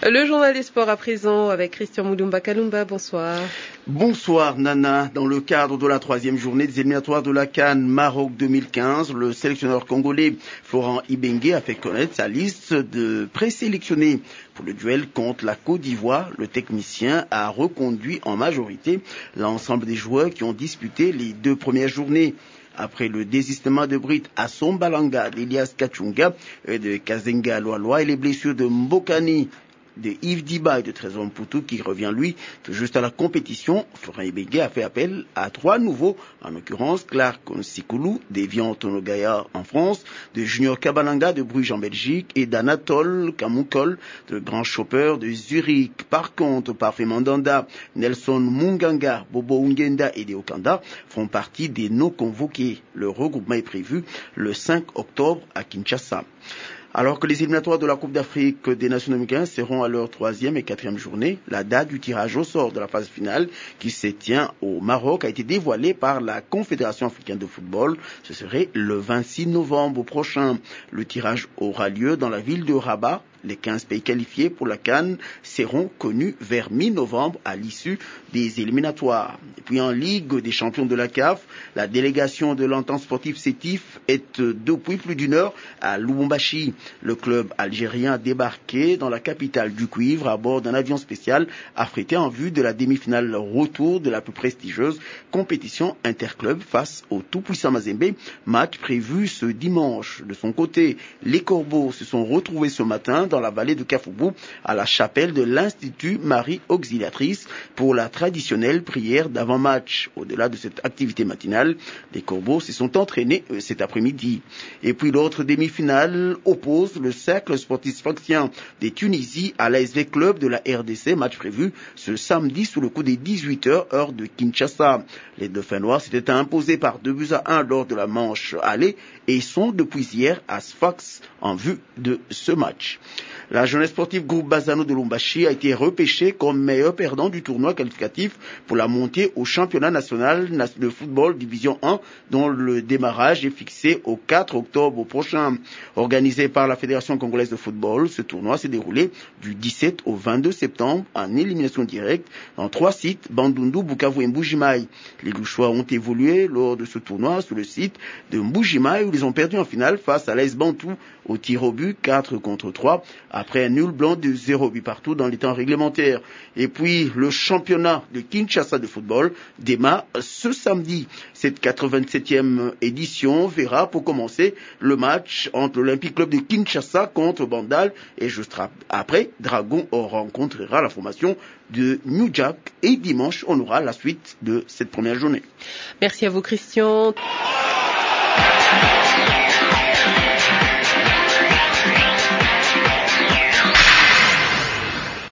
Le journal des sports à présent avec Christian Moudoumba Kalumba. Bonsoir. Bonsoir Nana. Dans le cadre de la troisième journée des éliminatoires de la CAN Maroc 2015, le sélectionneur congolais Florent Ibenge a fait connaître sa liste de présélectionnés. Pour le duel contre la Côte d'Ivoire, le technicien a reconduit en majorité l'ensemble des joueurs qui ont disputé les 2 premières journées. Après le désistement de Brit Assombalanga, d'Elias Kachunga et de Kazenga Loaloa et les blessures de Mbokani, de Yves Diba et de Trésor Mputu qui revient lui tout juste à la compétition, Florent Ibenge a fait appel à 3 nouveaux, en l'occurrence Clark Nsikulu, d'Evian Tonogaya en France, de Junior Kabalanga de Bruges en Belgique et d'Anatole Kamoukol, de Grand Chopper de Zurich. Par contre, Parfait Mandanda, Nelson Munganga, Bobo Ungenda et Deokanda font partie des non convoqués. Le regroupement est prévu le 5 octobre à Kinshasa. Alors que les éliminatoires de la Coupe d'Afrique des Nations américaines seront à leur 3e et 4e journée, la date du tirage au sort de la phase finale qui se tient au Maroc a été dévoilée par la Confédération africaine de football. Ce serait le 26 novembre prochain. Le tirage aura lieu dans la ville de Rabat. Les 15 pays qualifiés pour la CAN seront connus vers mi-novembre à l'issue des éliminatoires. Et puis en Ligue des champions de la CAF, la délégation de l'entente sportive Sétif est depuis plus d'une heure à Lubumbashi. Le club algérien a débarqué dans la capitale du cuivre à bord d'un avion spécial affrété en vue de la demi-finale retour de la plus prestigieuse compétition interclub face au tout-puissant Mazembe, match prévu ce dimanche. De son côté, les Corbeaux se sont retrouvés ce matin dans la vallée de Kafoubou, à la chapelle de l'Institut Marie Auxiliatrice pour la traditionnelle prière d'avant-match. Au-delà de cette activité matinale, les Corbeaux se sont entraînés cet après-midi. Et puis l'autre demi-finale oppose le cercle sportif sfaxien des Tunisie à l'ASV Club de la RDC, match prévu ce samedi sous le coup des 18h heure de Kinshasa. Les Dauphins noirs s'étaient imposés par 2-1 lors de la manche aller et sont depuis hier à Sfax en vue de ce match. La jeunesse sportive groupe Bazano de Lubumbashi a été repêchée comme meilleur perdant du tournoi qualificatif pour la montée au championnat national de football division 1 dont le démarrage est fixé au 4 octobre prochain. Organisé par la Fédération congolaise de football, ce tournoi s'est déroulé du 17 au 22 septembre en élimination directe dans 3 sites, Bandundu, Bukavu et Mbujimaï. Les Louchois ont évolué lors de ce tournoi sur le site de Mbujimaï où ils ont perdu en finale face à l'AS Bantou au tir au but 4-3 après un nul blanc de 0 but partout dans les temps réglementaires. Et puis le championnat de Kinshasa de football démarre ce samedi. Cette 87e édition verra pour commencer le match entre l'Olympique Club de Kinshasa contre Bandal et juste après, Dragon rencontrera la formation de New Jack et dimanche on aura la suite de cette première journée. Merci à vous Christian.